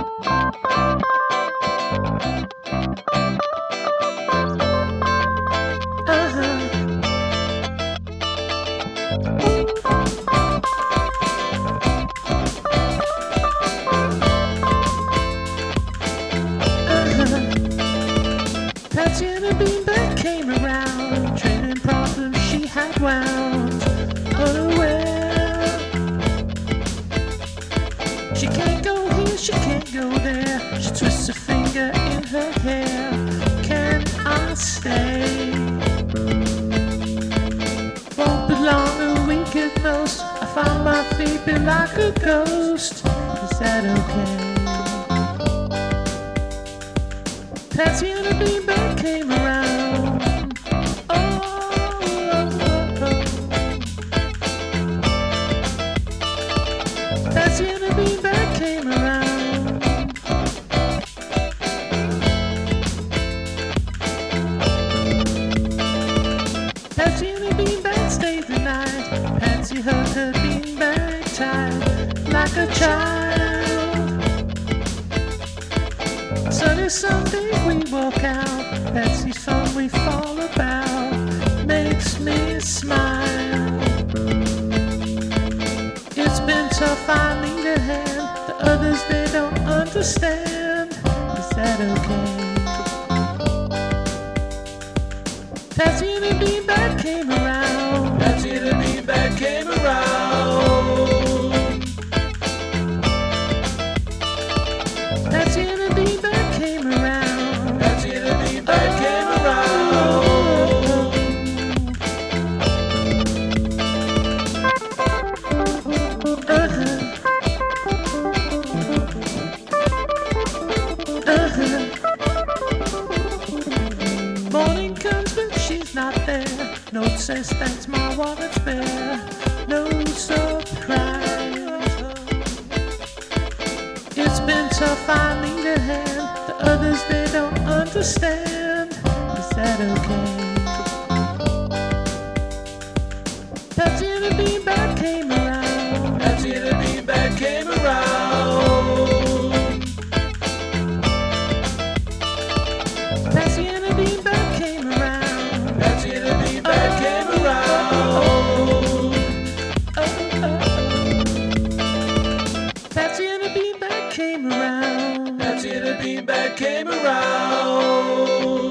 Patsy and a beanbag came around, trading problems she had wound. Unaware, she can't go here, she can't go there. She twists her finger in her hair. Can I stay? Won't be long, a week at most. I find my feet be like a ghost. Is that okay? Patsy and a beanbag came around. Patsy and a beanbag came around. Patsy and a beanbag stayed the night. Patsy held her beanbag tight like a child. Sunny Sunday we walk out. Patsy's fun we fall about. Makes me smile. It's been tough, I need a hand. The others, they don't understand. Is that okay? Patsy and a beanbag came around. Patsy and a beanbag came around. Patsy and a beanbag came around. Patsy and a beanbag came around. Morning comes but she's not there. Note says thanks, my wallet's bare. No surprise. It's been tough, I need a hand. The others, they don't understand. Is that okay? Patsy and a beanbag came around. Patsy and a beanbag came around. Patsy and a beanbag came around. Patsy and a beanbag came around. Patsy and a beanbag came around. Patsy and a beanbag came around.